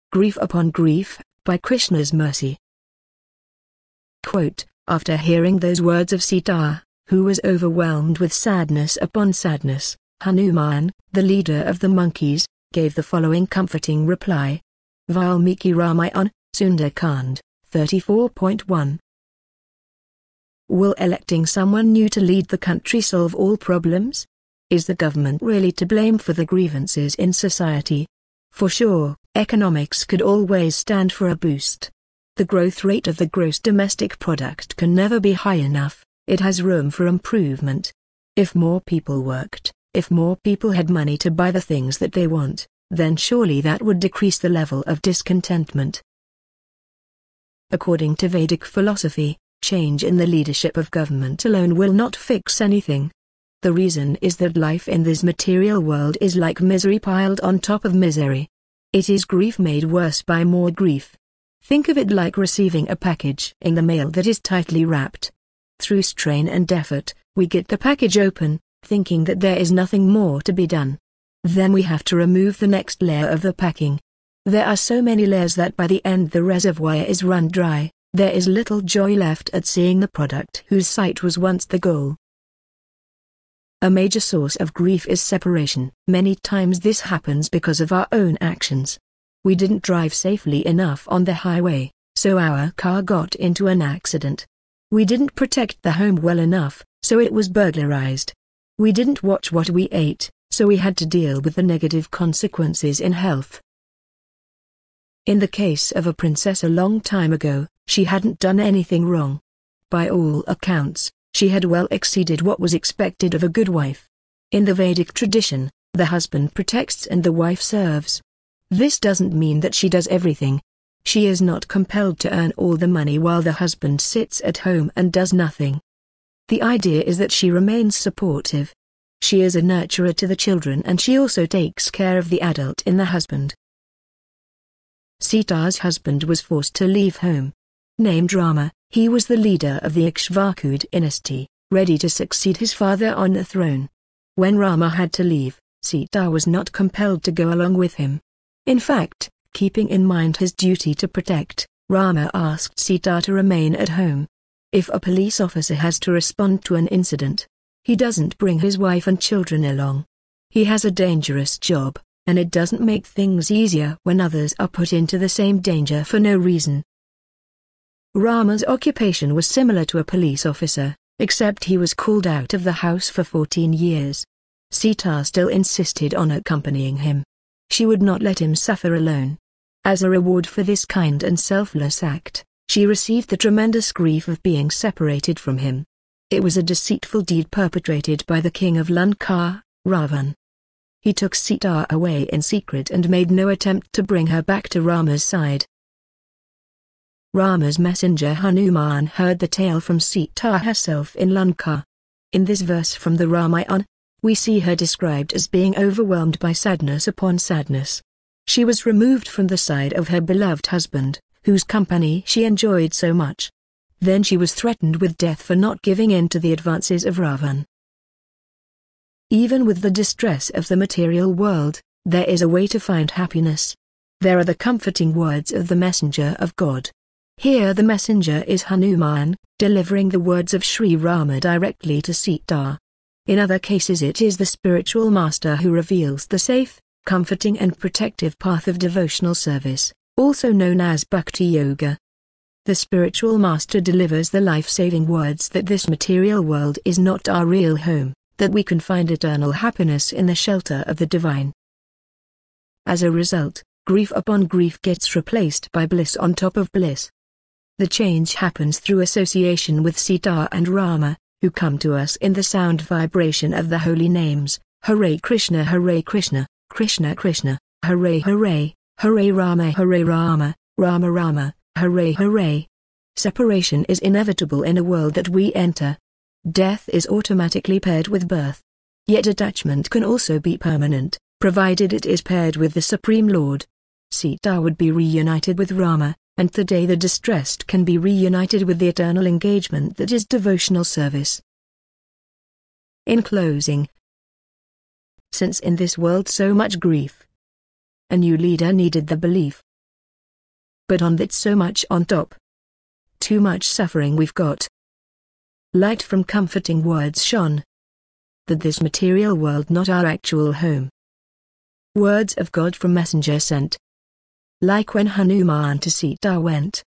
Grief Upon Grief, by Krishna's Mercy. Quote, after hearing those words of Sita, who was overwhelmed with sadness upon sadness, Hanuman, the leader of the monkeys, gave the following comforting reply. Valmiki Ramayana, Sundarkand, 34.1. Will electing someone new to lead the country solve all problems? Is the government really to blame for the grievances in society? For sure, economics could always stand for a boost. The growth rate of the gross domestic product can never be high enough. It has room for improvement. If more people worked, if more people had money to buy the things that they want, then surely that would decrease the level of discontentment. According to Vedic philosophy, change in the leadership of government alone will not fix anything. The reason is that life in this material world is like misery piled on top of misery. It is grief made worse by more grief. Think of it like receiving a package in the mail that is tightly wrapped. Through strain and effort, we get the package open, thinking that there is nothing more to be done. Then we have to remove the next layer of the packing. There are so many layers that by the end the reservoir is run dry. There is little joy left at seeing the product whose sight was once the goal. A major source of grief is separation. Many times this happens because of our own actions. We didn't drive safely enough on the highway, so our car got into an accident. We didn't protect the home well enough, so it was burglarized. We didn't watch what we ate, so we had to deal with the negative consequences in health. In the case of a princess a long time ago, she hadn't done anything wrong. By all accounts, she had well exceeded what was expected of a good wife. In the Vedic tradition, the husband protects and the wife serves. This doesn't mean that she does everything. She is not compelled to earn all the money while the husband sits at home and does nothing. The idea is that she remains supportive. She is a nurturer to the children and she also takes care of the adult in the husband. Sita's husband was forced to leave home. Named Rama, he was the leader of the Ikshvaku dynasty, ready to succeed his father on the throne. When Rama had to leave, Sita was not compelled to go along with him. In fact, keeping in mind his duty to protect, Rama asked Sita to remain at home. If a police officer has to respond to an incident, he doesn't bring his wife and children along. He has a dangerous job, and it doesn't make things easier when others are put into the same danger for no reason. Rama's occupation was similar to a police officer, except he was called out of the house for 14 years. Sita still insisted on accompanying him. She would not let him suffer alone. As a reward for this kind and selfless act, she received the tremendous grief of being separated from him. It was a deceitful deed perpetrated by the king of Lanka, Ravan. He took Sita away in secret and made no attempt to bring her back to Rama's side. Rama's messenger Hanuman heard the tale from Sita herself in Lanka. In this verse from the Ramayana, we see her described as being overwhelmed by sadness upon sadness. She was removed from the side of her beloved husband, whose company she enjoyed so much. Then she was threatened with death for not giving in to the advances of Ravan. Even with the distress of the material world, there is a way to find happiness. There are the comforting words of the messenger of God. Here the messenger is Hanuman, delivering the words of Sri Rama directly to Sita. In other cases it is the spiritual master who reveals the safe, comforting and protective path of devotional service, also known as Bhakti Yoga. The spiritual master delivers the life-saving words that this material world is not our real home, that we can find eternal happiness in the shelter of the divine. As a result, grief upon grief gets replaced by bliss on top of bliss. The change happens through association with Sita and Rama, who come to us in the sound vibration of the holy names, Hare Krishna, Krishna Krishna, Hare Hare, Hare Rama, Rama Rama, Hare Hare. Separation is inevitable in a world that we enter. Death is automatically paired with birth. Yet attachment can also be permanent, provided it is paired with the Supreme Lord. Sita would be reunited with Rama, and today the distressed can be reunited with the eternal engagement that is devotional service. In closing, since in this world so much grief, a new leader needed the belief But on that so much on top. Too much suffering we've got. Light from comforting words shone. That this material world not our actual home. Words of God from messenger sent. Like when Hanuman to Sita went.